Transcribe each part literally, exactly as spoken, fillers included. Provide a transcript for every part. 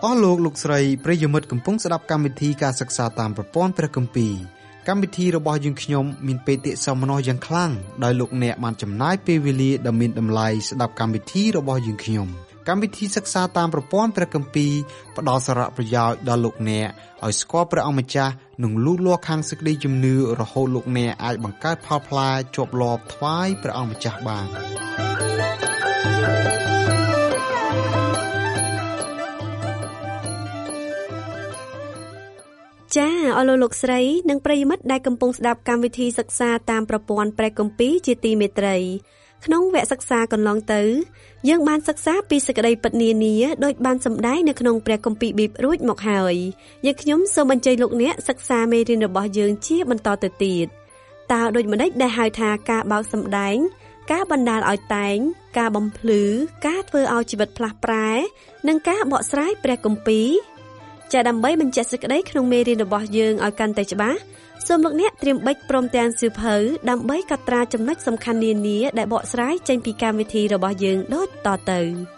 អស់លោកលោកស្រីប្រិយមិត្តកំពុងស្ដាប់កម្មវិធីការសិក្សាតាមប្រព័ន្ធព្រះគម្ពីរកម្មវិធីរបស់យើងខ្ញុំមានបេតិសោមនស្សយ៉ាងខ្លាំងដោយលោកអ្នកបានចំណាយពេលវេលាដ៏មានតម្លៃស្ដាប់កម្មវិធីរបស់យើងខ្ញុំកម្មវិធីសិក្សាតាមប្រព័ន្ធព្រះគម្ពីរផ្ដល់សារៈប្រយោជន៍ដល់លោកអ្នកឲ្យស្គាល់ព្រះអង្គម្ចាស់និងលូតលាស់ខាងសេចក្តីជំនឿរហូតលោកអ្នកអាចបង្កើតផលផ្លែជាប់លាប់ថ្វាយព្រះអង្គម្ចាស់បានចាអស់លោកលោកស្រីនិងប្រិយមិត្តដែលកំពុងស្ដាប់កម្មវិធីសិក្សាតាមប្រព័ន្ធព្រះគម្ពីរជាទីមេត្រីក្នុងវគ្គសិក្សាកន្លងទៅយើងបានសិក្សាពីសេចក្តីពិតនានាដោយបានសម្ដែងនៅក្នុងព្រះគម្ពីរប៊ីបរួចមកហើយយើងខ្ញុំសូមអញ្ជើញលោកអ្នកសិក្សាមេរៀនរបស់យើងជាបន្តទៅទៀតតើដូចម្តេចដែលហៅថាការបោកសម្ដែងការបណ្ដាលឲ្យតែងការបំភ្លឺការធ្វើឲ្យជីវិតផ្លាស់ប្រែនិងការបកស្រាយព្រះគម្ពីរចាដើម្បីបញ្ជាក់សេចក្តីក្នុងមេរៀនរបស់យើងឲ្យកាន់តែច្បាស់សូមលោកអ្នកត្រៀមប៊ិចព្រមទាំងសៀវភៅដើម្បីកត់ត្រាចំណុចសំខាន់នានាដែលបកស្រាយចេញពីកម្មវិធីរបស់យើងដូចតទៅ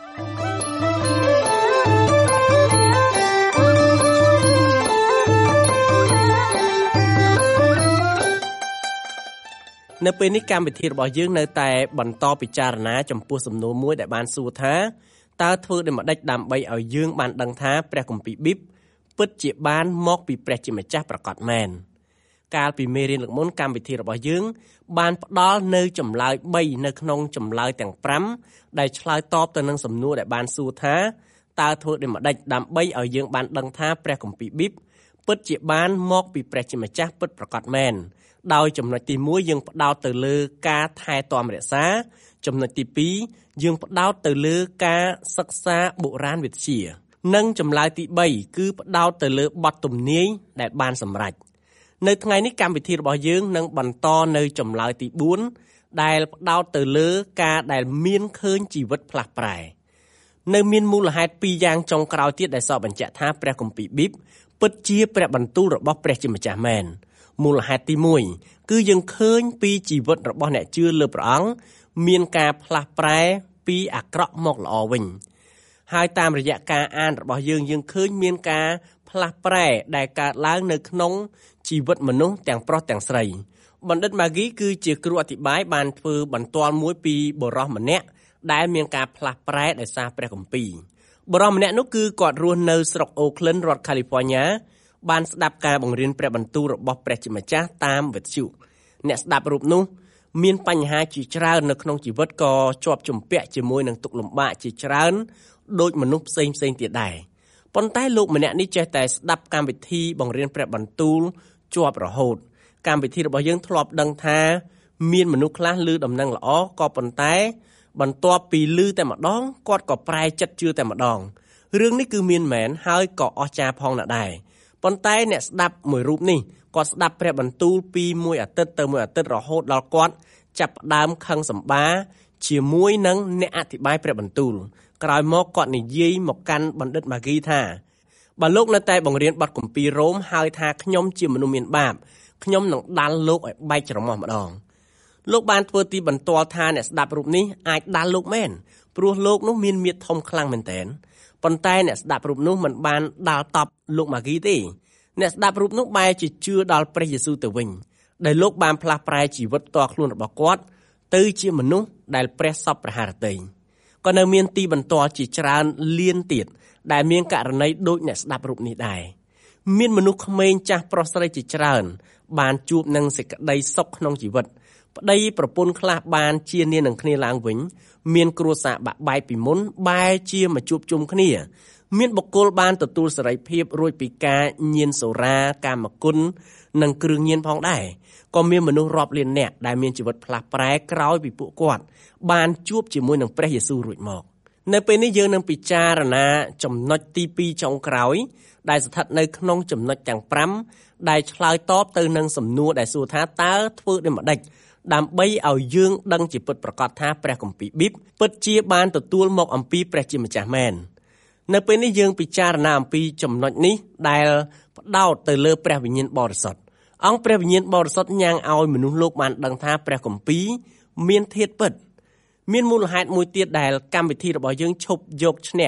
នៅពេលនេះកម្មវិធីរបស់យើងនៅតែបន្តពិចារណាចំពោះសំណួរមួយដែលបានសួរថាតើធ្វើដូចម្តេចដើម្បីឲ្យយើងបានដឹងថាព្រះគម្ពីរប៊ីបពិតជាបានមកពីព្រះជាម្ចាស់ប្រាកដមែនកាលពីមេរៀនលើកមុនកម្មវិធីរបស់យើងបានផ្ដល់នៅចម្លើយបីនៅក្នុងចម្លើយទាំងប្រាំដែលឆ្លើយតបទៅនឹងសំណួរដែលបានសួរថាតើធ្វើដូចម្តេចដើម្បីឲ្យយើងបានដឹងថាព្រះគម្ពីរប៊ីបពិតជាបានមកពីព្រះជាម្ចាស់ពិតប្រាកដមែនដោយចំណុចទីមួយយើងផ្ដោតទៅលើការថែទាំរក្សាចំណុចទីពីរយើងផ្ដោតទៅលើការសិក្សាបុរាណវិទ្យានិងចម្លើយទីបីគឺផ្ដោតទៅលើបទទំនាយដែលបានសម្រេចនៅថ្ងៃនេះកម្មវិធីរបស់យើងនឹងបន្តនៅចម្លើយទីបួនដែលផ្ដោតទៅលើការដែលមានឃើញជីវិតផ្លាស់ប្រែនៅមានមូលហេតុពីរយ៉ាងចុងក្រោយទៀតដែលសរបញ្ជាក់ថាព្រះគម្ពីរប៊ីបពិតជាព្រះបន្ទូលរបស់ព្រះជាម្ចាស់មែនមូលហេតុទីមួយគឺយើងឃើញពីជីវិតរបស់អ្នកជឿលើព្រះអង្គមានការផ្លាស់ប្រែពីអាក្រក់មកល្អវិញហើយតាមរយៈការអានរបស់យើងយើងឃើញមានការផ្លាស់ប្រែដែលកើតឡើងនៅក្នុងជីវិតមនុស្សទាំងប្រុសទាំងស្រីបណ្ឌិត Maggie គឺជាគ្រូអធិប្បាយបានធ្វើបន្ទាល់មួយពីបុរសម្នាក់ដែលមានការផ្លាស់ប្រែដោយសារព្រះគម្ពីរបុរសម្នាក់នោះគឺគាត់រស់នៅស្រុក Oakland រដ្ឋ California បានស្ដាប់ការបង្រៀនព្រះបន្ទូលរបស់ព្រះជាម្ចាស់តាមវិទ្យុអ្នកស្ដាប់រូបនោះមានបញ្ហាជាច្រើននៅក្នុងជីវិតក៏ជាប់ជំពាក់ជាមួយនឹងទុក្ខលំបាកជាច្រើនដូចមនុស្សផ្សេងផ្សេងទៀតដែរប៉ុន្តែលោកម្នាក់នេះចេះតែស្ដាប់កម្មវិធីបង្រៀនព្រះបន្ទូលជាប់រហូតកម្មវិធីរបស់យើងធ្លាប់ដឹងថាមានមនុស្សខ្លះឮដំណឹងល្អក៏ប៉ុន្តែបន្ទាប់ពីឮតែម្ដងគាត់ក៏ប្រែចិត្តជឿតែម្ដងរឿងនេះគឺមានមែនហើយក៏អស្ចារ្យផងណាស់ដែរប៉ុន្តែអ្នកស្ដាប់មួយរូបនេះគាត់ស្ដាប់ព្រះបន្ទូលពីមួយអាទិត្យទៅមួយអាទិត្យរហូតដល់គាត់ចាប់ផ្ដើមខឹងសម្បាជាមួយនឹងអ្នកអធិប្បាយព្រះបន្ទូលក្រោយមកគាត់និយាយមកកាន់បណ្ឌិត Maggie ថាបើលោកនៅតែបង្រៀនបទគម្ពីររ៉ូមហើយថាខ្ញុំជាមនុស្សមានបាបខ្ញុំនឹងដាល់លោកឲ្យបែកច្រមុះម្ដងលោកបានធ្វើទីបន្ទាល់ថាអ្នកស្ដាប់រូបនេះអាចដាល់លោកមែនព្រោះលោកនោះមានមាឌធំខ្លាំងមែនទែនប៉ុន្តែអ្នកស្ដាប់រូបនោះមិនបានដាល់តប់លោក Maggie ទេអ្នកស្ដាប់រូបនោះបែរជាជឿដល់ព្រះយេស៊ូវទៅវិញដែលលោកបានផ្លាស់ប្រែជីវិតផ្ទាល់ខ្លួនរបស់គាត់ទៅជាមនុស្សដែលព្រះសពព្រះハរតីក៏នៅមានទីបន្ទាល់ជាច្រើនលានទៀតដែលមានករណីដូចអ្នកស្ដាប់រូបនេះដែរមានមនុស្សក្មេងចាស់ប្រុសស្រីជាច្រើនបានជួបនឹងសេចក្តីសុខក្នុងជីវិតប្តីប្រពន្ធខ្លះបានជានាងនឹងគ្នាឡើងវិញមានគ្រួសារបាក់បែកពីមុនបែរជាមកជួបជុំគ្នាមានបុគ្គលបានទទួលសេរីភាពរួចពីការញៀនសូរ៉ាកាមគុណនិងគ្រឿងញៀនផងដែរក៏មានមនុស្សរាប់លាននាក់ដែលមានជីវិតផ្លាស់ប្រែក្រោយពីពួកគាត់បានជួបជាមួយនឹងព្រះយេស៊ូវរួចមកនៅពេលនេះយើងនឹងពិចារណាចំណុចទីពីរចុងក្រោយដែលស្ថិតនៅក្នុងចំណុចទាំងប្រាំដែលឆ្លើយតបទៅនឹងសំណួរដែលសួរថាតើធ្វើដូចម្តេចដើម្បីឲ្យយើងដឹងជាពិតប្រាកដថាព្រះគម្ពីរប៊ីបពិតជាបានទទួលមកអំពីព្រះជាម្ចាស់មែននៅពេលនេះយើងពិចារណាអំពីចំណុចនេះដែលផ្ដោតទៅលើព្រះវិញ្ញាណបរិសុទ្ធអង្គព្រះវិញ្ញាណបរិសុទ្ធញ៉ាំងឲ្យមនុស្សលោកបានដឹងថាព្រះគម្ពីរមានធាតុពិតមានមូលហេតុមួយទៀតដែលកម្មវិធីរបស់យើងឈប់យកឈ្នះ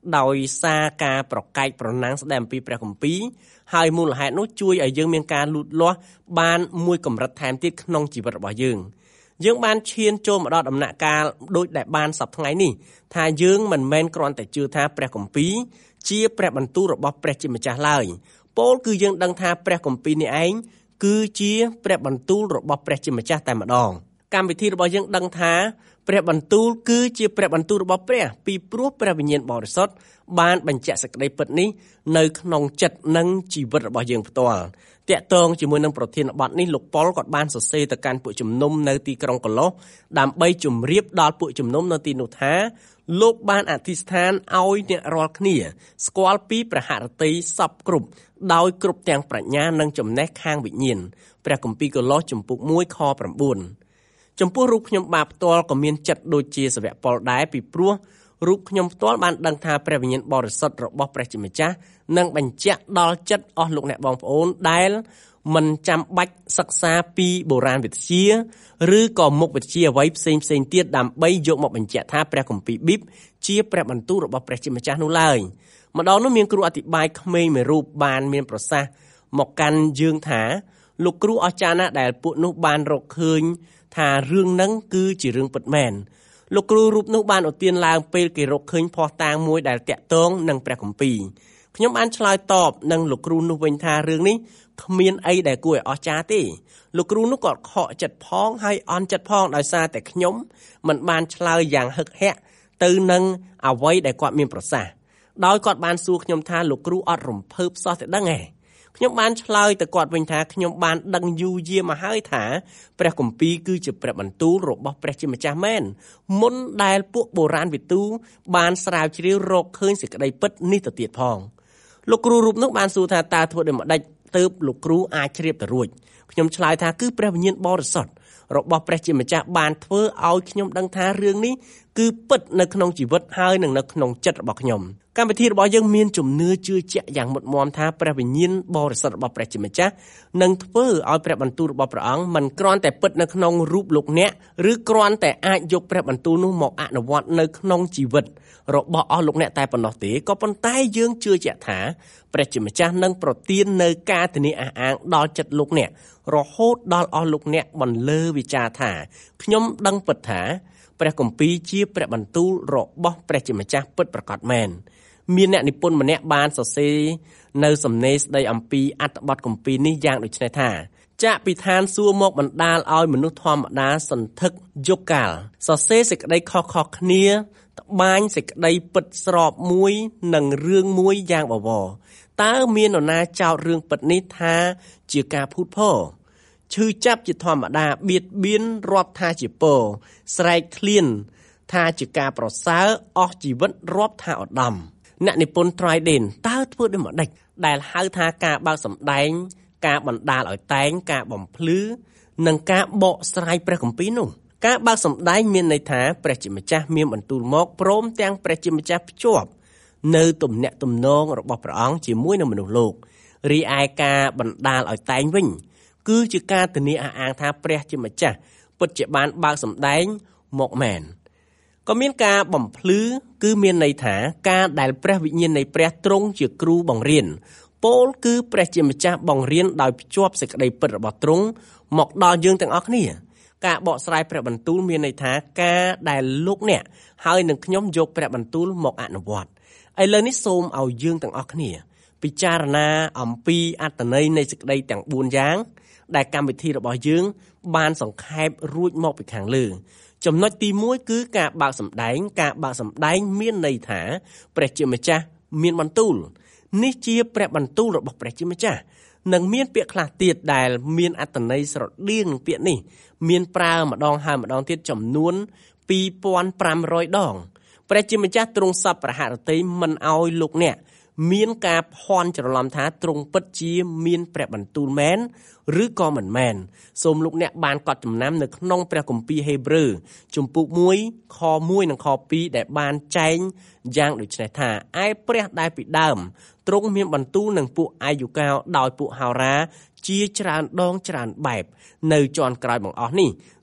ដោយសារការប្រកែកប្រណាំងស្ដែងអំពីព្រះគម្ពីរហើយមូលហេតុនោះជួយឲ្យយើងមានការលូតលាស់បានមួយកម្រិតថែមទៀតក្នុងជីវិតរបស់យើងយើងបានឈានចូលមកដល់ដំណាក់កាលដូចដែលបានសពថ្ងៃនេះថាយើងមិនមែនគ្រាន់តែជឿថាព្រះគម្ពីរជាព្រះបន្ទូលរបស់ព្រះជាម្ចាស់ឡើយពោលគឺយើងដឹងថាព្រះគម្ពីរនេះឯងគឺជាព្រះបន្ទូលរបស់ព្រះជាម្ចាស់តែម្ដងកម្មវិធីរបស់យើងដឹងថាព្រះបន្ទូលគឺជាព្រះបន្ទូលរបស់ព្រះពីព្រោះព្រះវិញ្ញាណបរិសុទ្ធបានបញ្ជាក់សេចក្តីពិតនេះនៅក្នុងចិត្តនិងជីវិតរបស់យើងផ្ទាល់តាក់ទងជាមួយនឹងប្រធានបទនេះលោកប៉ុលគាត់បានសរសេរទៅកាន់ពួកជំនុំនៅទីក្រុងកូឡូសដើម្បីជម្រាបដល់ពួកជំនុំនៅទីនោះថាលោកបានអធិស្ឋានឲ្យអ្នករាល់គ្នាស្គាល់ពីព្រះហឫទ័យសពគ្រប់ដោយគ្រប់ទាំងប្រាជ្ញានិងចំណេះខាងវិញ្ញាណព្រះគម្ពីរកូឡូសជំពូកមួយខប្រាំបួនចំពោះរូបខ្ញុំបាទផ្ទាល់ក៏មានចិត្តដូចជាសាវកប៉ុលដែរពីព្រោះរូបខ្ញុំផ្ទាល់បានដឹងថាព្រះវិញ្ញាណបរិសុទ្ធរបស់ព្រះជាម្ចាស់នឹងបញ្ជាក់ដល់ចិត្តអស់លោកអ្នកបងប្អូនដែលមិនចាំបាច់សិក្សាពីបុរាណវិទ្យាឬក៏មុខវិជ្ជាអ្វីផ្សេងផ្សេងទៀតដើម្បីយកមកបញ្ជាក់ថាព្រះគម្ពីរប៊ីបជាព្រះបន្ទូលរបស់ព្រះជាម្ចាស់នោះឡើយម្ដងនោះមានគ្រូអធិប្បាយក្មេងមួយរូបបានមានប្រសាសន៍មកកាន់យើងថាលោកគ្រូអស្ចារ្យណាស់ដែលពួកនោះបានរកឃើញថារឿងហ្នឹងគឺជារឿងពិតមែនលោកគ្រូរូបនោះបានឧទានឡើងពេលគេរកឃើញភស្តុតាងមួយដែលតាក់ទងនឹងព្រះគម្ពីរខ្ញុំបានឆ្លើយតបនឹងលោកគ្រូនោះវិញថារឿងនេះគ្មានអីដែលគួរឲ្យអស្ចារ្យទេលោកគ្រូនោះក៏ខកចិត្តផងហើយអន់ចិត្តផងដោយសារតែខ្ញុំមិនបានឆ្លើយយ៉ាងហឹកហាក់ទៅនឹងអ្វីដែលគាត់មានប្រសាសន៍ដោយគាត់បានសួរខ្ញុំថាលោកគ្រូអត់រំភើបសោះតែដឹងហ៎ខ្ញុំបានឆ្លើយទៅគាត់វិញថាខ្ញុំបានដឹងយូរយារមកហើយថាព្រះគម្ពីរគឺជាព្រះបន្ទូលរបស់ព្រះជាម្ចាស់មែនមុនដែលពួកបុរាណវិទូបានស្រាវជ្រាវរកឃើញសេចក្តីពិតនេះទៅទៀតផងលោកគ្រូរូបនោះបានសួរថាតើធ្វើដូចម្ដេចទើបលោកគ្រូអាចជ្រាបទៅរួចខ្ញុំឆ្លើយថាគឺព្រះវិញ្ញាណបរិសុទ្ធរបស់ព្រះជាម្ចាស់បានធ្វើឲ្យខ្ញុំដឹងថារឿងនេះគឺពិតនៅក្នុងជីវិតហើយនិងនៅក្នុងចិត្តរបស់ខ្ញុំកម្មវិធីរបស់យើងមានជំនឿជឿជាក់យ៉ាងមុតមាំថាព្រះវិញ្ញាណបរិសុទ្ធរបស់ព្រះជាម្ចាស់នឹងធ្វើឲ្យព្រះបន្ទូលរបស់ព្រះអង្គមិនគ្រាន់តែពិតនៅក្នុងរូបលោកអ្នកឬគ្រាន់តែអាចយកព្រះបន្ទូលនោះមកអនុវត្តនៅក្នុងជីវិតរបស់អស់លោកអ្នកតែប៉ុណ្ណោះទេក៏ប៉ុន្តែយើងជឿជាក់ថាព្រះជាម្ចាស់នឹងប្រទាននៅការធានាអះអាងដល់ចិត្តលោកអ្នករហូតដល់អស់លោកអ្នកបន្លឺវិចារថាខ្ញុំដឹងពិតថាព្រះគម្ពីរជាព្រះបន្ទូលរបស់ព្រះជាម្ចាស់ពិតប្រាកដមែនមានអ្នកនិពន្ធម្នាក់បានសរសេរនៅសំណេរស្ដីអំពីអត្ថបទគម្ពីរនេះយ៉ាងដូចនេះថាចាក់ពីឋានសួគ៌មកបណ្ដាលឲ្យមនុស្សធម្មតាសន្ធឹកយកកាលសរសេរសេចក្តីខុសៗគ្នាត្បាញសេចក្តីពិតស្របមួយនិងរឿងមួយយ៉ាងបវរតើមាននរណាចោទរឿងពិតនេះថាជាការភូតភរឈឺចាប់ជាធម្មតាបៀតបៀនរាប់ថាជាពរស្រែកឃ្លានថាជាការប្រសើរអស់ជីវិតរាប់ថាឧត្តមអ្នកនិពន្ធ Trident តើធ្វើដូចម្ដេចដែលហៅថាការបើកសម្ដែងការបណ្ដាលឲ្យតែងការបំភ្លឺនិងការបកស្រាយព្រះគម្ពីរនោះការបើកសម្ដែងមានន័យថាព្រះជាម្ចាស់មានបន្ទូលមកព្រមទាំងព្រះជាម្ចាស់ភ្ជាប់នៅទំនាក់ទំនងរបស់ព្រះអង្គជាមួយនឹងមនុស្សលោករីឯការបណ្ដាលឲ្យតែងវិញគឺជាការធានាអះអាងថាព្រះជាម្ចាស់ពិតជាបានបើកសម្ដែងមកមែនក៏មានការបំភ្លឺគឺមានន័យថាការដែលព្រះវិញ្ញាណនៃព្រះទ្រង់ជាគ្រូបង្រៀនពោលគឺព្រះជាម្ចាស់បង្រៀនដោយភ្ជាប់សេចក្តីពិតរបស់ទ្រង់មកដល់យើងទាំងអស់គ្នាការបកស្រាយព្រះបន្ទូលមានន័យថាការដែលលោកអ្នកហើយនឹងខ្ញុំយកព្រះបន្ទូលមកអនុវត្តឥឡូវនេះសូមឲ្យយើងទាំងអស់គ្នាពិចារណាអំពីអត្ថន័យនៃសេចក្តីទាំងបួនយ៉ាងដែលកម្មវិធីរបស់យើងបានសង្ខេបរួចមកពីខាងលើចំណុចទីមួយគឺការបើកសម្ដែងការបើកសម្ដែងមានន័យថាព្រះជាម្ចាស់មានបន្ទូលនេះជាព្រះបន្ទូលរបស់ព្រះជាម្ចាស់និងមានពាក្យខ្លះទៀតដែលមានអត្ថន័យស្រដៀងនឹងពាក្យនេះមានប្រើម្ដងហើយម្ដងទៀតចំនួនពីរពាន់ប្រាំរយដងព្រះជាម្ចាស់ទ្រង់សពព្រះហឫទ័យមិនឲ្យលោកអ្នកមានការភ័ន្តច្រឡំថាទ្រង់ពិតជាមានព្រះបន្ទូលមែនឬក៏មិនមែនសូមលោកអ្នកបានកត់ចំណាំនៅក្នុងព្រះគម្ពីរហេព្រើរជំពូកមួយខមួយនិងខពីរដែលបានចែងយ៉ាងដូចនេះថាឯព្រះដែលពីដើមទ្រង់មានបន្ទូលនឹងពួកអាយុកាលដោយពួកហោរាជាច្រើនដងច្រើនបែបនៅជាន់ក្រោយបង្អស់នេះ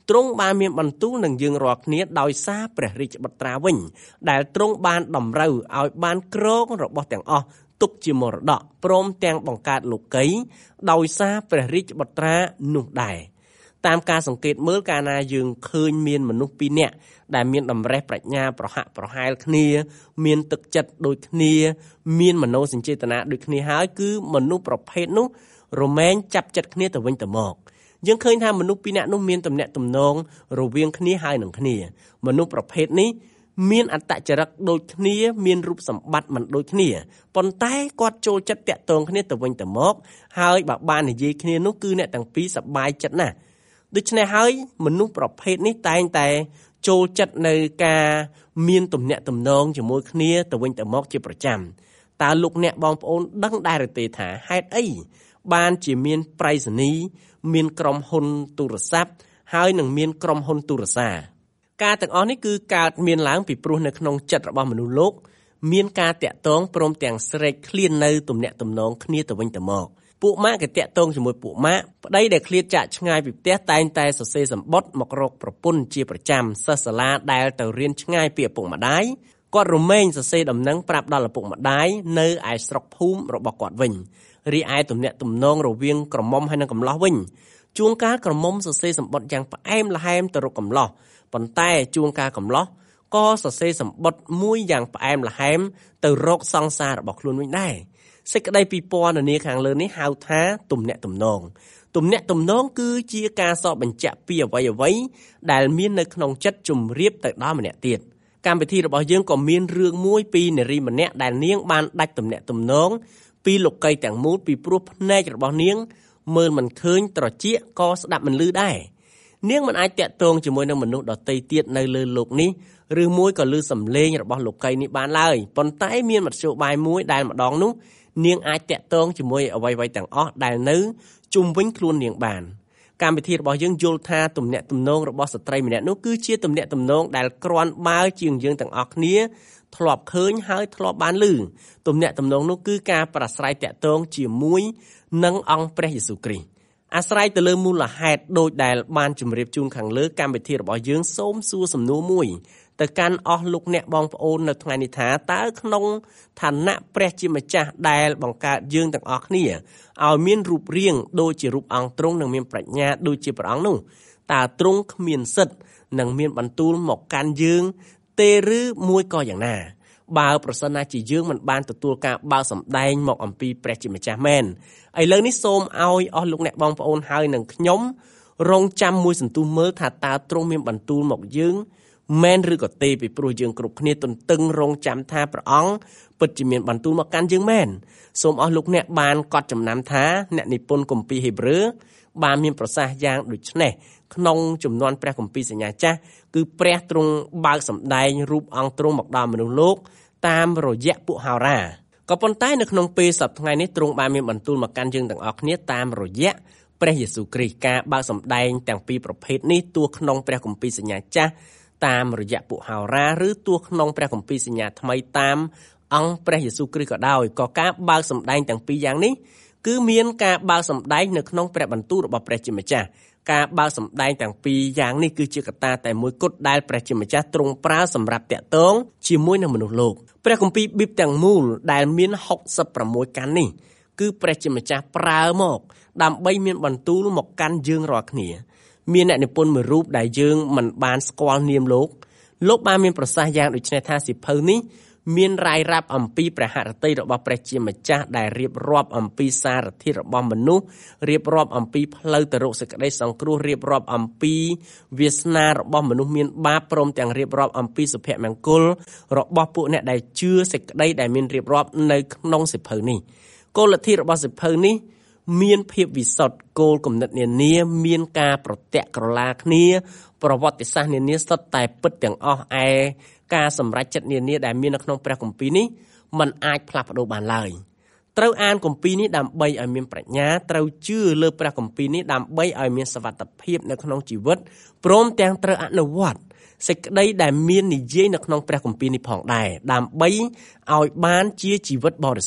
ទ្រង់បានមានបន្ទូលនឹងយើងរាល់គ្នាដោយសារព្រះរាជបុត្រាវិញដែលទ្រង់បានតម្រូវឲ្យបានក្រងរបស់ទាំងអស់ទុកជាមរតកព្រមទាំងបង្កើតលោកីដោយសារព្រះរាជបុត្រានោះដែរតាមការសង្កេតមើលកាលណាយើងឃើញមានមនុស្សពីរនាក់ដែលមានតម្រេះប្រាជ្ញាប្រហាក់ប្រហែលគ្នាមានទឹកចិត្តដូចគ្នាមានមនោសញ្ចេតនាដូចគ្នាហើយគឺមនុស្សប្រភេទនោះរមែងចាប់ចិត្តគ្នាទៅវិញទៅមកយើងឃើញថាមនុស្សពីរនាក់នោះមានទំនាក់ទំនងរវាងគ្នាហើយនឹងគ្នាមនុស្សប្រភេទនេះមានអត្តចរិតដូចគ្នាមានរូបសម្បត្តិមិនដូចគ្នាប៉ុន្តែគាត់ចូលចិត្តតាក់ទងគ្នាទៅវិញទៅមកហើយបើបាននិយាយគ្នានោះគឺអ្នកទាំងពីរសប្បាយចិត្តណាស់ដូច្នេះហើយមនុស្សប្រភេទនេះតែងតែចូលចិត្តនៅការមានទំនាក់ទំនងជាមួយគ្នាទៅវិញទៅមកជាប្រចាំតើលោកអ្នកបងប្អូនដឹងដែរទេថាហេតុអីបានជាមានប្រៃសណីយ៍មានក្រុមហ៊ុនទូរស័ព្ទហើយនឹងមានក្រុមហ៊ុនទូរសារការទាំងអស់នេះគឺកើតមានឡើងពីព្រោះនៅក្នុងចិត្តរបស់មនុស្សលោកមានការតាក់ទងព្រមទាំងស្រែកឃ្លាននៅទំនាក់ទំនងគ្នាទៅវិញទៅមកពួកម៉ាក់ក៏តាក់ទងជាមួយពួកម៉ាក់ប្តីដែលឃ្លាតចាកឆ្ងាយពីផ្ទះតែងតែសរសេរសម្បត្តិមករកប្រពន្ធជាប្រចាំសិស្សសាលាដែលទៅរៀនឆ្ងាយពីឪពុកម្ដាយគាត់រមែងសរសេរដំណឹងប្រាប់ដល់ឪពុកម្ដាយនៅឯស្រុកភូមិរបស់គាត់វិញរីឯទំនាក់ទំនងរវាងក្រមុំហើយនិងកំឡោះវិញជួនកាលក្រមុំសរសេរសម្បត្តិយ៉ាងផ្អែមល្ហែមទៅរកកំឡោះប៉ុន្តែជួនកាលកំឡោះក៏សរសេរសម្បត្តិមួយយ៉ាងផ្អែមល្ហែមទៅរកសង្សាររបស់ខ្លួនវិញដែរសេចក្តីពិពណ៌នាខាងលើនេះហៅថាទំនាក់ទំនងទំនាក់ទំនងគឺជាការសរបញ្ជាក់ពីអ្វីអ្វីដែលមាននៅក្នុងចិត្តជំរាបទៅដល់ម្នាក់ទៀតកម្មវិធីរបស់យើងក៏មានរឿងមួយពីនារីម្នាក់ដែលនាងបានដាច់ទំនាក់ទំនងពីលោកីទាំងមូលពីព្រោះភ្នែករបស់នាងមើលមិនឃើញត្រចៀកក៏ស្ដាប់មិនឮដែរនាងមិនអាចតាក់ទងជាមួយនឹងមនុស្សដទៃទៀតនៅលើโลกនេះឬមួយក៏ឮសំឡេងរបស់លោកីនេះបានឡើយប៉ុន្តែមានមធ្យោបាយមួយដែលម្ដងនោះនាងអាចតាក់ទងជាមួយអ្វីៗទាំងអស់ដែលនៅជុំវិញខ្លួននាងបានកម្មវិធីរបស់យើងយល់ថាទំនាក់ទំនងរបស់ស្ត្រីម្នាក់នោះគឺជាទំនាក់ទំនងដែលគ្រាន់បើជាងយើងទាំងអស់គ្នាធ្លាប់ឃើញហើយធ្លាប់បានឮទំនាក់ទំនងនោះគឺការប្រស្រ័យតាក់ទងជាមួយនឹងអង្គព្រះយេស៊ូវគ្រីស្ទអាស្រ័យទៅលើមូលហេតុដូចដែលបានជម្រាបជូនខាងលើកម្មវិធីរបស់យើងសូមសួរសំណួរមួយទៅកាន់អស់លោកអ្នកបងប្អូននៅថ្ងៃនេះថាតើក្នុងឋានៈព្រះជាម្ចាស់ដែលបង្កើតយើងទាំងអស់គ្នាឲ្យមានរូបរាងដូចជារូបអង្គទ្រង់និងមានប្រាជ្ញាដូចជាព្រះអង្គនោះតើទ្រង់គ្មានសិទ្ធិនឹងមានបន្ទូលមកកាន់យើងទេឬមួយក៏យ៉ាងណាបើប្រសិនណាជាយើងមិនបានទទួលការបើកសម្ដែងមកអំពីព្រះជាម្ចាស់មែនឥឡូវនេះសូមឲ្យអស់លោកអ្នកបងប្អូនហើយនឹងខ្ញុំរងចាំមួយសន្ទុះមើលថាតើទ្រង់មានបន្ទូលមកយើងមែនឬក៏ទេពីព្រោះយើងគ្រប់គ្នាទន្ទឹងរង់ចាំថាព្រះអង្គពិតជាមានបន្ទូលមកកាន់យើងមែនសូមអស់លោកអ្នកបានកត់ចំណាំថាអ្នកនិពន្ធគម្ពីរហេព្រើរបានមានប្រសាសន៍យ៉ាងដូចនេះក្នុងចំនួនព្រះគម្ពីរសញ្ញាចាស់គឺព្រះទ្រង់បើកសម្ដែងរូបអង្គទ្រង់មកដល់មនុស្សលោកតាមរយៈពួកហោរាក៏ប៉ុន្តែនៅក្នុងពេលសប្តាហ៍ថ្ងៃនេះទ្រង់បានមានបន្ទូលមកកាន់យើងទាំងអស់គ្នាតាមរយៈព្រះយេស៊ូវគ្រីស្ទការបើកសម្ដែងទាំងពីរប្រភេទនេះទោះក្នុងព្រះគម្ពីរសញ្ញាចាស់តាមរយៈពួកហោរាឬទោះក្នុងព្រះគម្ពីរសញ្ញាថ្មីតាមអង្គព្រះយេស៊ូវគ្រីស្ទក៏ដោយក៏ការបើកសម្ដែងទាំងពីរយ៉ាងនេះគឺមានការបើកសម្ដែងនៅក្នុងព្រះបន្ទូលរបស់ព្រះជាម្ចាស់ការបើកសម្ដែងទាំងពីរយ៉ាងនេះគឺជាកត្តាតែមួយគត់ដែលព្រះជាម្ចាស់ទ្រង់ប្រើសម្រាប់តាក់ទងជាមួយនឹងមនុស្សលោកព្រះគម្ពីរប៊ីបទាំងមូលដែលមានហុកសិបប្រាំមួយកាន់នេះគឺព្រះជាម្ចាស់ប្រើមកដើម្បីមានបន្ទូលមកកាន់យើងរាល់គ្នាមានអ្នកនិពន្ធមួយរូបដែលយើងមិនបានស្គាល់នាមលោកលោកបានមានប្រសាសន៍យ៉ាងដូចនេះថាសិភៅនេះមានរាយរាប់អំពីព្រះហឫទ័យរបស់ព្រះជាម្ចាស់ដែលរៀបរាប់អំពីសារធាតុរបស់មនុស្សរៀបរាប់អំពីផ្លូវទៅរកសេចក្តីសង្គ្រោះរៀបរាប់អំពីវាសនារបស់មនុស្សមានបាបព្រមទាំងរៀបរាប់អំពីសុភមង្គលរបស់ពួកអ្នកដែលជឿសេចក្តីដែលមានរៀបរាប់នៅក្នុងសិភៅនេះគោលលទ្ធិរបស់សិភៅនេះមានភាពវិសុទ្ធគោលគំនិតនានាមានការប្រតិក្រឡាគ្នាប្រវត្តិសាស្ត្រនានាសុទ្ធតែពិតទាំងអស់ឯការសម្រេចចិត្តនានាដែលមាននៅក្នុងព្រះគម្ពីរនេះมันអាចផ្លាស់ប្ដូរបានឡើយត្រូវអានគម្ពីរនេះដើម្បីឲ្យមានប្រាជ្ញាត្រូវជឿលើព្រះគម្ពីរនេះដើម្បីឲ្យមានសុវត្ថិភាពនៅក្នុងជីវិតព្រមទាំងត្រូវអនុវត្តសេចក្តីដែលមាននិយាយនៅក្នុងព្រះគម្ពីរនេះផងដែរដើម្បីឲ្យបានជាជីវិតបរិសុទ្ធ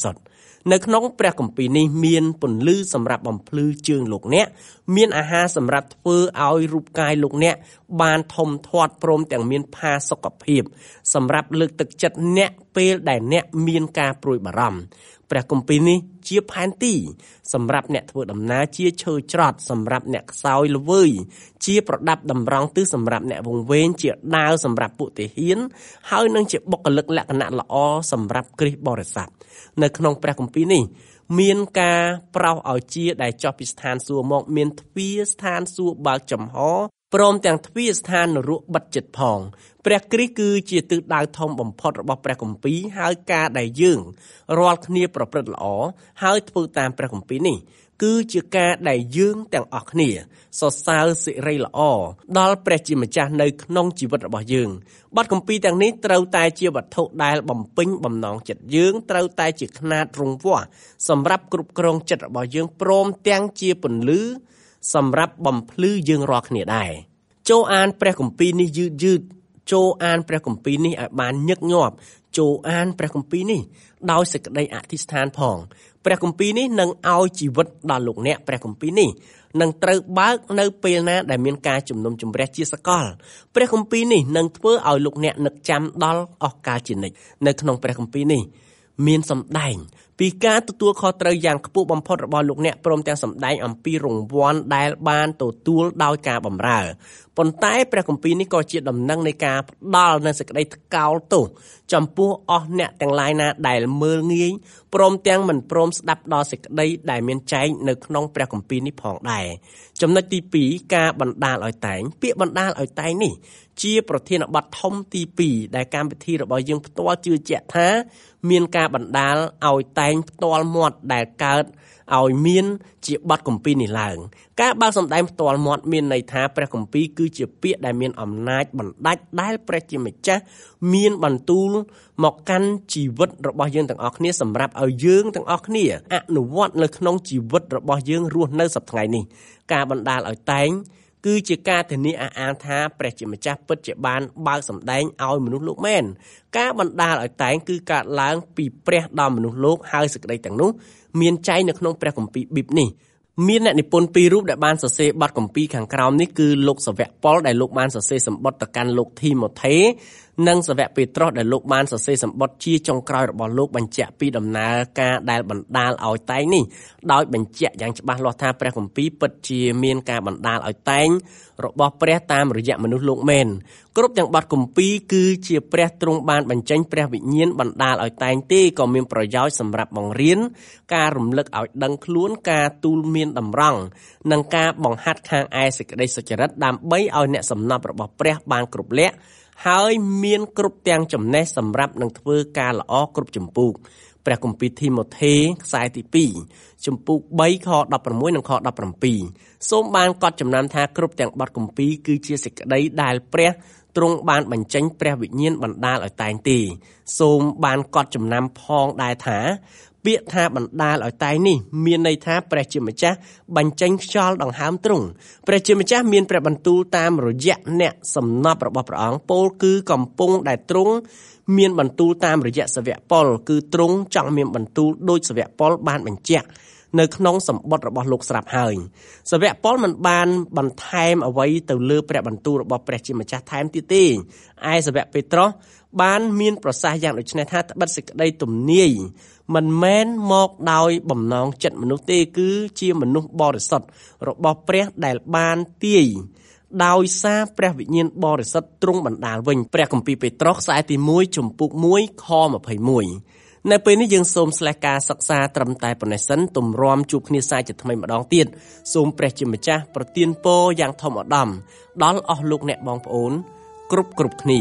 នៅក្នុងព្រះគម្ពីរនេះមានពន្លឺសម្រាប់បំភ្លឺជើងលោកអ្នកមានអាហារសម្រាប់ធ្វើឲ្យរូបកាយលោកអ្នកបានធំធាត់ព្រមទាំងមានផាសុកភាពសម្រាប់លើកទឹកចិត្តអ្នកពេលដែលអ្នកមានការព្រួយបារម្ភព្រះគម្ពីរនេះជាផែនទីសម្រាប់អ្នកធ្វើដំណើរជាឈើច្រត់សម្រាប់អ្នកខ្សោយល្វើយជាប្រដាប់តម្រង់ទិសសម្រាប់អ្នកវង្វេងជាដាវសម្រាប់ពួកទាហានហើយនឹងជាបុគ្គលិកលក្ខណៈល្អសម្រាប់គ្រីស្ទបរិស័ទនៅក្នុងព្រះគម្ពីរនេះមានការប្រោសឲ្យជាដែលចុះពីស្ថានសួគ៌មកមានទ្វារស្ថានសួគ៌បើកចំហព្រមទាំងទ្វារស្ថាននរកបិទជិតផងព្រះគ្រីស្ទគឺជាទិសដៅធំបំផុតរបស់ព្រះគម្ពីរហើយការដែលយើងរាល់គ្នាប្រព្រឹត្តល្អហើយធ្វើតាមព្រះគម្ពីរនេះគឺជាការដែលយើងទាំងអស់គ្នាសរសើរសិរីល្អដល់ព្រះជាម្ចាស់នៅក្នុងជីវិតរបស់យើងបទគម្ពីរទាំងនេះត្រូវតែជាវត្ថុដែលបំពេញបំណងចិត្តយើងត្រូវតែជាខ្នាតរង្វាស់សម្រាប់គ្រប់គ្រងចិត្តរបស់យើងព្រមទាំងជាពន្លឺសម្រាប់បំភ្លឺយើងរាល់គ្នាដែរចូលអានព្រះគម្ពីរនេះយឺតយឺតចូលអានព្រះគម្ពីរនេះឲ្យបានញឹកញាប់ចូលអានព្រះគម្ពីរនេះដោយសេចក្តីអធិស្ឋានផងព្រះគម្ពីរនេះនឹងឲ្យជីវិតដល់លោកអ្នកព្រះគម្ពីរនេះនឹងត្រូវបើកនៅពេលណាដែលមានការជំនុំជម្រះជាសកលព្រះគម្ពីរនេះនឹងធ្វើឲ្យលោកអ្នកនឹកចាំដល់អស់កលជានិច្ចនៅក្នុងព្រះគម្ពីរនេះមានសម្ដែងពីការទទួលខុសត្រូវយ៉ាងខ្ពស់បំផុតរបស់លោកអ្នកព្រមទាំងសម្ដែងអំពីរង្វាន់ដែលបានទទួលដោយការបម្រើប៉ុន្តែព្រះគម្ពីរនេះក៏ជាដំណឹងនៃការផ្ដល់នូវសេចក្តីថ្កោលទោសចំពោះអស់អ្នកទាំងឡាយណាដែលមើលងាយព្រមទាំងមិនព្រមស្ដាប់ដល់សេចក្តីដែលមានចែងនៅក្នុងព្រះគម្ពីរនេះផងដែរចំណុចទីពីរការបណ្ដាលឲ្យតែងពាក្យបណ្ដាលឲ្យតែងនេះជាប្រធានបទធំទីពីរដែលកម្មវិធីរបស់យើងផ្ទាល់ជឿជាក់ថាមានការបណ្ដាលឲ្យតែងផ្ទាល់មាត់ដែលកើតឲ្យមានជាបទគម្ពីរនេះឡើងការបើកសម្ដែងផ្ទាល់មាត់មានន័យថាព្រះគម្ពីរគឺជាពាក្យដែលមានអំណាចបណ្ដាច់ដែលព្រះជាម្ចាស់មានបន្ទូលមកកាន់ជីវិតរបស់យើងទាំងអស់គ្នាសម្រាប់ឲ្យយើងទាំងអស់គ្នាអនុវត្តនៅក្នុងជីវិតរបស់យើងរស់នៅសប្តាហ៍ថ្ងៃនេះការបណ្ដាលឲ្យតែងគឺជាការធានាអះអាងថាព្រះជាម្ចាស់ពិតជាបានបើកសម្ដែងឲ្យមនុស្សលោកមែនការបណ្ដាលឲ្យតែងគឺកើតឡើងពីព្រះដល់មនុស្សលោកហើយសេចក្តីទាំងនោះមានចែងនៅក្នុងព្រះគម្ពីរប៊ីបនេះមានអ្នកនិពន្ធពីររូបដែលបានសរសេរបទគម្ពីរខាងក្រោមនេះគឺលោកសាវកប៉ុលដែលលោកបានសរសេរសម្បត្តិទៅកាន់លោកធីម៉ូថេនិងសាវកពេត្រុសដែលលោកបានសរសេរសម្បត្តិជាចុងក្រោយរបស់លោកបញ្ជាក់ពីដំណើរការដែលបណ្ដាលឲ្យតែងនេះដោយបញ្ជាក់យ៉ាងច្បាស់លាស់ថាព្រះគម្ពីរពិតជាមានការបណ្ដាលឲ្យតែងរបស់ព្រះតាមរយៈមនុស្សលោកមែនគ្រប់ទាំងបទគម្ពីរគឺជាព្រះទ្រង់បានបញ្ចេញព្រះវិញ្ញាណបណ្ដាលឲ្យតែងទេក៏មានប្រយោជន៍សម្រាប់បង្រៀនការរំលឹកឲ្យដឹងខ្លួនការទូលមានតម្រង់និងការបង្ហាត់ខាងឯសេចក្តីសុចរិតដើម្បីឲ្យអ្នកសំណប់របស់ព្រះបានគ្រប់លក្ខហើយមានគ្រប់ទាំងចំណេះសម្រាប់នឹងធ្វើការល្អគ្រប់ចម្ពោះព្រះគម្ពីរធីម៉ូថេខ្សែទីពីរជំពូកបីខដប់ប្រាំមួយនិងខដប់ប្រាំពីរសូមបានកត់ចំណាំថាគ្រប់ទាំងបទគម្ពីរគឺជាសេចក្តីដែលព្រះទ្រង់បានបញ្ចេញព្រះវិញ្ញាណបណ្ដាលឲ្យតែងទេសូមបានកត់ចំណាំផងដែរថាពាក្យថាបណ្ដាលឲ្យតែងនេះមានន័យថាព្រះជាម្ចាស់បញ្ចេញខ្យល់ដង្ហើមទ្រង់ព្រះជាម្ចាស់មានព្រះបន្ទូលតាមរយៈអ្នកសំណប់របស់ព្រះអង្គពោលគឺកំពុងដែលទ្រង់មានបន្ទូលតាមរយៈសាវកប៉ុលគឺទ្រង់ចង់មានបន្ទូលដោយសាវកប៉ុលបានបញ្ជាក់នៅក្នុងសម្បត្តិរបស់លោកស្រាប់ហើយសាវកប៉ុលមិនបានបន្ថែមអ្វីទៅលើព្រះបន្ទូលរបស់ព្រះជាម្ចាស់ថែមទៀតទេឯសាវកពេត្រុសបានមានប្រសាសន៍យ៉ាងដូចនេះថាត្បិតសេចក្តីទំនាយមិនមែនមកដោយបំណងចិត្តមនុស្សទេគឺជាមនុស្សបរិសុទ្ធរបស់ព្រះដែលបានទាយដោយសារព្រះវិញ្ញាណបរិសុទ្ធទ្រង់បណ្ដាលវិញព្រះគម្ពីរពេត្រុសខ្សែទីមួយជំពូកមួយខម្ភៃមួយនៅពេលនេះយើងសូមស្លេះការសិក្សាត្រឹមតែប៉ុណ្ណេះសិនទម្រាំជួបគ្នាសាជាថ្មីម្ដងទៀតសូមព្រះជាម្ចាស់ប្រទានពរយ៉ាងធំឧត្តមដល់អស់លោកអ្នកបងប្អូនគ្រប់គ្រប់គ្នា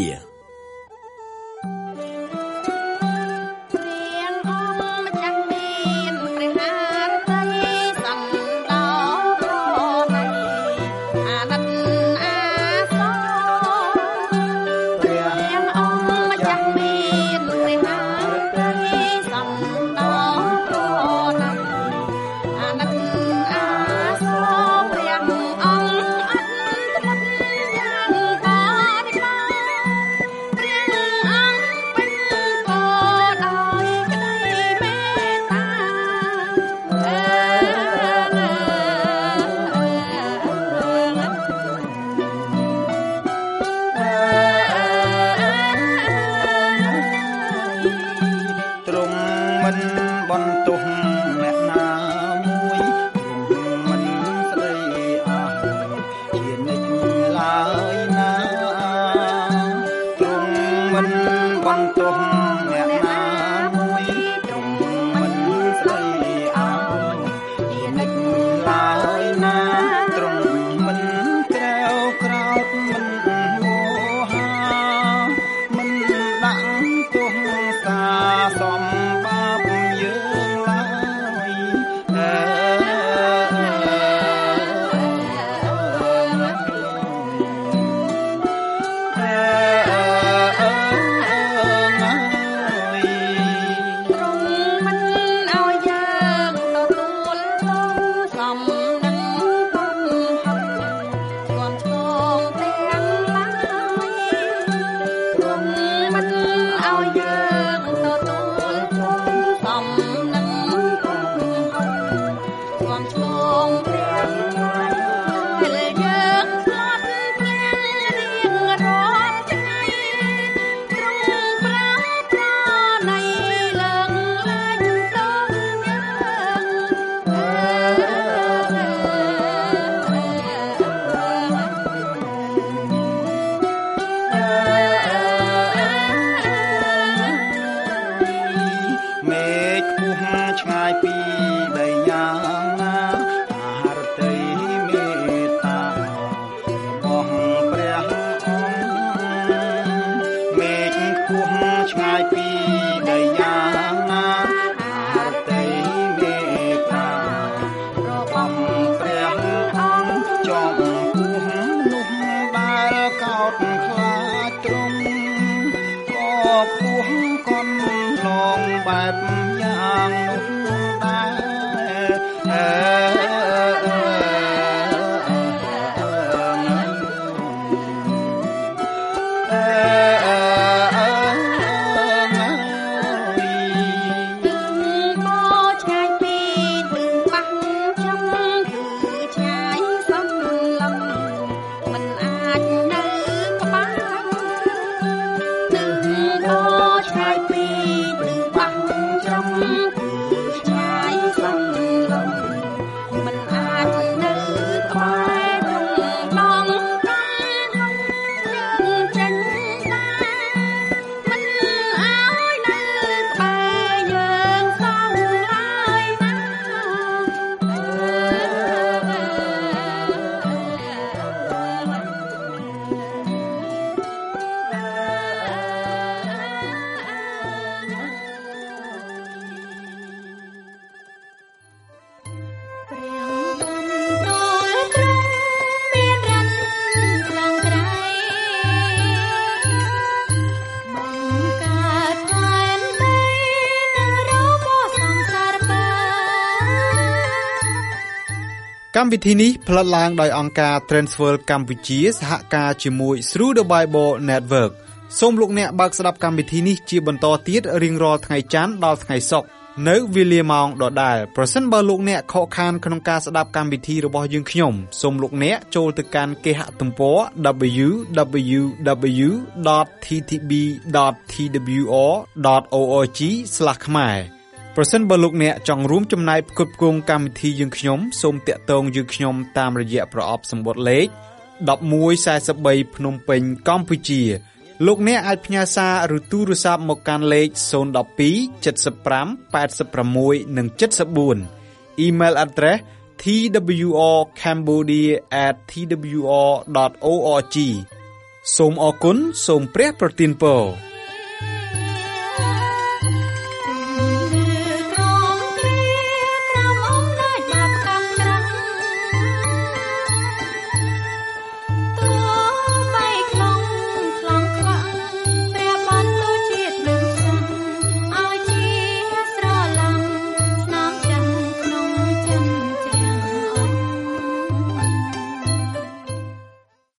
មិនបន្ទោសអ្នកណាមួយទ្រង់មិនស្ដីអស់ជានិច្ចឡើយណាទ្រង់មិនបន្ទោសអ្នកណាមួយទ្រង់មិនស្ដីអស់ជានិច្ចឡើយណាទ្រង់មិនក្រៅក្រោតមិនមោហាមិនដាក់ទោសសាសំបាបយើងឡើយអើឆ្ងាយពីដីយ៉ាងណាអារតីមេត្តារបស់ព្រះអង្គមេឃខ្ពស់ឆ្ងាយពីដីយ៉ាងណាអារតីមេត្តារបស់ព្រះអង្គចំពោះនោះដែលកោតខ្លាចទ្រង់ក៏ខ្ពស់កន់ឡងបែបយ៉ាងនោះកម្មវិធីនេះផ្លាត់ឡើងដោយអង្គការ Transworld កម្ពុជាសហការជាមួយ Through the Bible Network សូមលោកអ្នកបើកស្ដាប់កម្មវិធីនេះជាបន្តទៀតរៀងរាល់ថ្ងៃច័ន្ទដល់ថ្ងៃសុក្រនៅវេលាម៉ោងដដែលប្រសិនបើលោកអ្នកខកខានក្នុងការស្ដាប់កម្មវិធីរបស់យើងខ្ញុំសូមលោកអ្នកចូលទៅកាន់គេហទំព័រ double-u double-u double-u dot t t b dot t w r dot org ស្លាស ខ្មែរប្រសិនបើលោកអ្នកចង់រួមចំណែកផ្គត់ផ្គង់កម្មវិធីយើងខ្ញុំសូមតាក់ទងយើងខ្ញុំតាមរយៈប្រអប់សម្បត្តិលេខmột một bốn baភ្នំពេញកម្ពុជាលោកអ្នកអាចផ្ញើសារឬទូរស័ព្ទមកកាន់លេខศูนย์ หนึ่ง สอง เจ็ด ห้า แปด หก និង เจ็ด สี่ Email address t w r cambodia at t w r dot org សូមអរគុណសូមព្រះប្រទានពរ